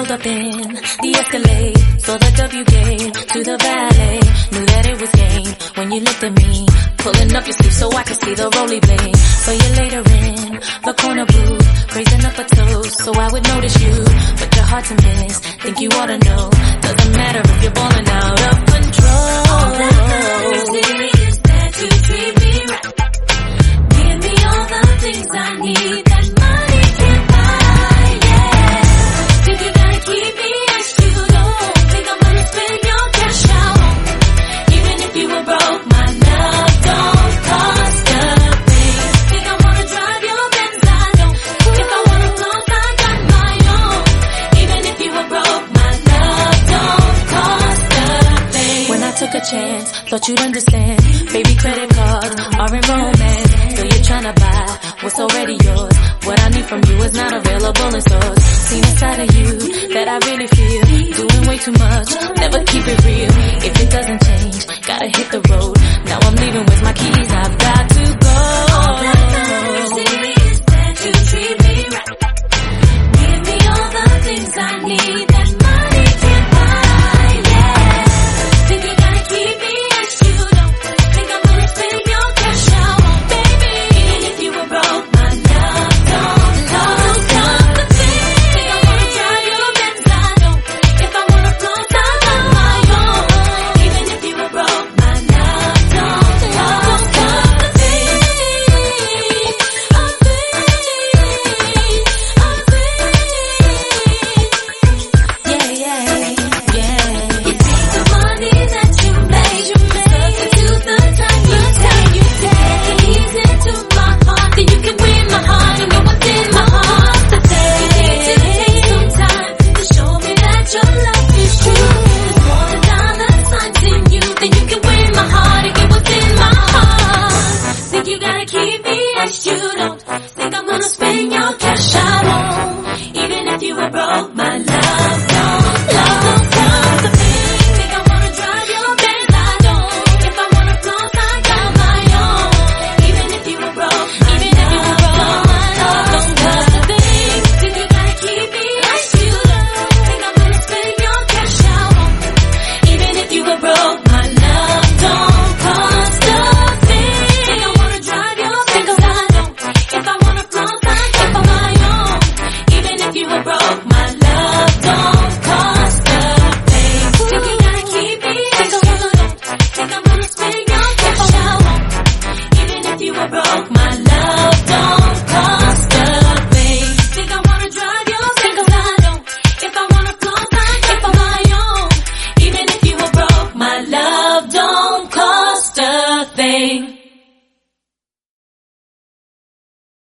pulled up in the Escalade, saw the W gate to the valet. Knew that it was game when you looked at me, pulling up your sleeve so I could see the rolly blade. So you later in the corner booth, raising up a toast so I would notice you, but you're hard to miss. Think you ought to know, doesn't matter if you're balling out of control. All that matters to me is that you treat me right. Give me all the things I need that money can't buy, yeah. Think you gotta keep me as you don't think I'm gonna spend your cash out. Even if you were broke, my love don't cost a thing. Think I wanna drive your Benz, I don't. If I wanna floss, I got my own. Even if you were broke, my love don't cost a thing. When I took a chance, thought you'd understand. Baby, credit cards are in romance. So you're trying to buy what's already yours. What I need from you is not available in stores. Seen a side of you that I really feel. Doing way too much, never keep it real. If it doesn't change, gotta hit the road. Now I'm leaving with my keys, I've got to go. All that matters to me is that you treat me right. Give me all the things I need that money